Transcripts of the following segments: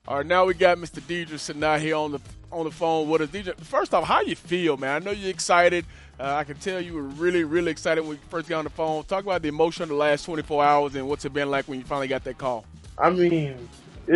All right, now we got Mr. Deidre sitting out here on the phone with us. Deidre, first off, how you feel, man? I know you're excited. I can tell you were really, really excited when you first got on the phone. Talk about the emotion of the last 24 hours and what's it been like when you finally got that call. I mean,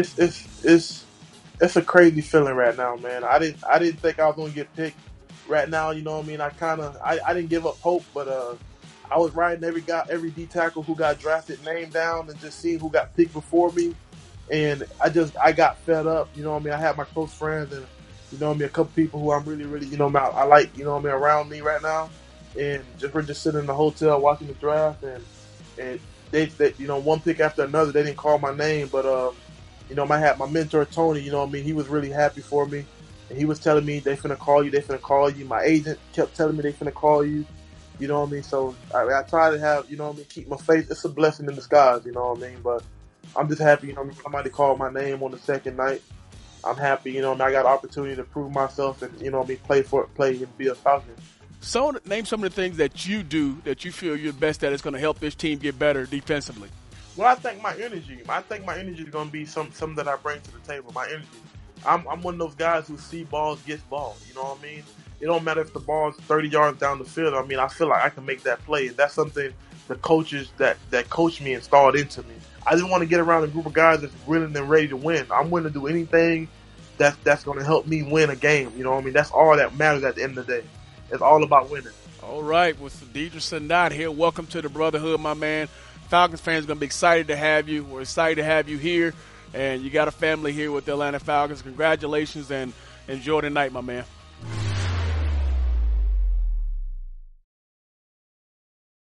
it's a crazy feeling right now, man. I didn't think I was gonna get picked right now. You know what I mean? I didn't give up hope, but I was writing every D tackle who got drafted name down and just seeing who got picked before me, and I got fed up. You know what I mean? I had my close friends and you know what I mean, a couple people who I'm really I like, you know what I mean, around me right now, and we're just sitting in the hotel watching the draft, and they you know, one pick after another, they didn't call my name, but you know, I had my mentor Tony, you know what I mean, he was really happy for me, and he was telling me they finna call you, they finna call you. My agent kept telling me they finna call you, you know what I mean. So I try to have, you know what I mean, keep my faith. It's a blessing in disguise, you know what I mean. But I'm just happy, you know what I mean, somebody called my name on the second night. I'm happy, you know, I got an opportunity to prove myself and, you know, play and be a Falcon. So name some of the things that you do that you feel you're best at is going to help this team get better defensively. Well, I think my energy. I think my energy is going to be something that I bring to the table. My energy. I'm one of those guys who see balls, gets balls. You know what I mean? It don't matter if the ball's 30 yards down the field. I mean, I feel like I can make that play. That's something the coaches that coached me installed into me. I didn't want to get around a group of guys that's willing and ready to win. I'm willing to do anything that's going to help me win a game. You know what I mean? That's all that matters at the end of the day. It's all about winning. All right, with Deidre Sandat here, welcome to the Brotherhood, my man. Falcons fans are going to be excited to have you. We're excited to have you here, and you got a family here with the Atlanta Falcons. Congratulations, and enjoy the night, my man.